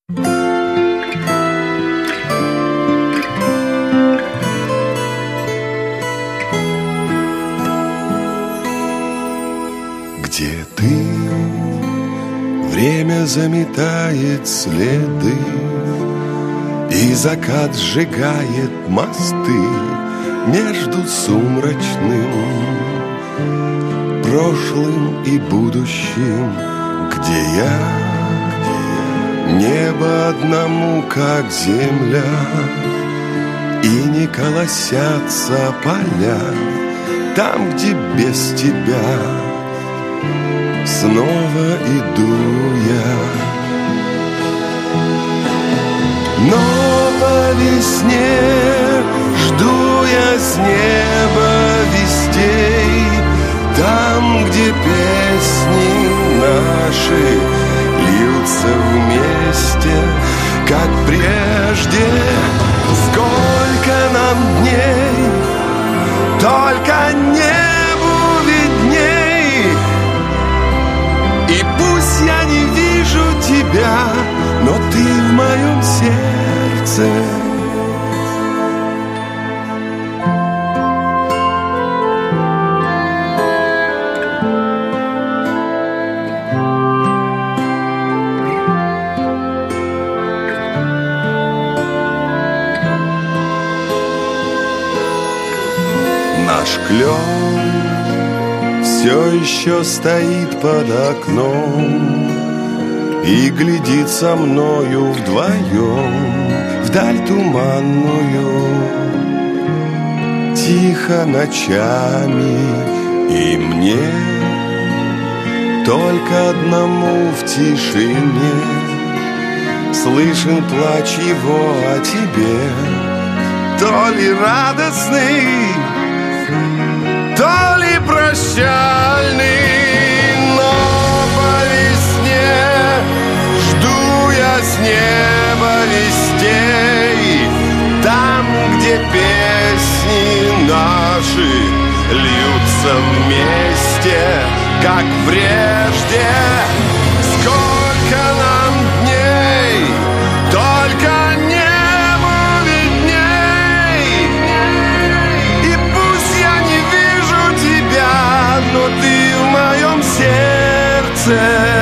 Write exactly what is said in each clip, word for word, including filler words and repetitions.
Где ты? Время заметает следы, и закат сжигает мосты между сумрачным прошлым и будущим. Где я? Небо одному, как земля, и не колосятся поля там, где без тебя снова иду я. Но по весне жду я с неба вестей, там, где песни наши льются вместе, как прежде. Сколько нам дней, только небу видней. И пусть я не вижу тебя, но ты в моем сердце. Наш клен все еще стоит под окном и глядит со мною вдвоем вдаль туманную. Тихо ночами, и мне только одному в тишине слышен плач его о тебе, то ли радостный, то ли прощальный. Но по весне жду я с неба вестей, там, где песни наши льются вместе, как прежде. Сколько нам дней, только небу видней. И пусть я не вижу тебя, но ты в моем сердце.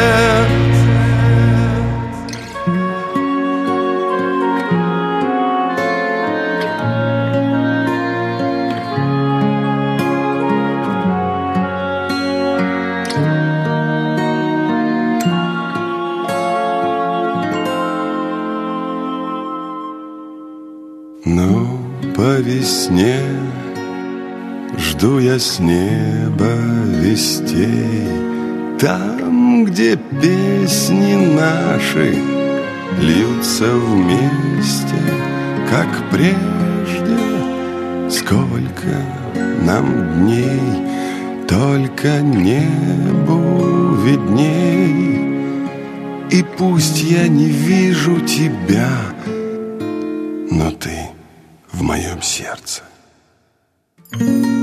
Но по весне жду я с неба вестей, там, где песни наши льются вместе, как прежде. Сколько нам дней, только небу видней. И пусть я не вижу тебя, но ты в моем сердце.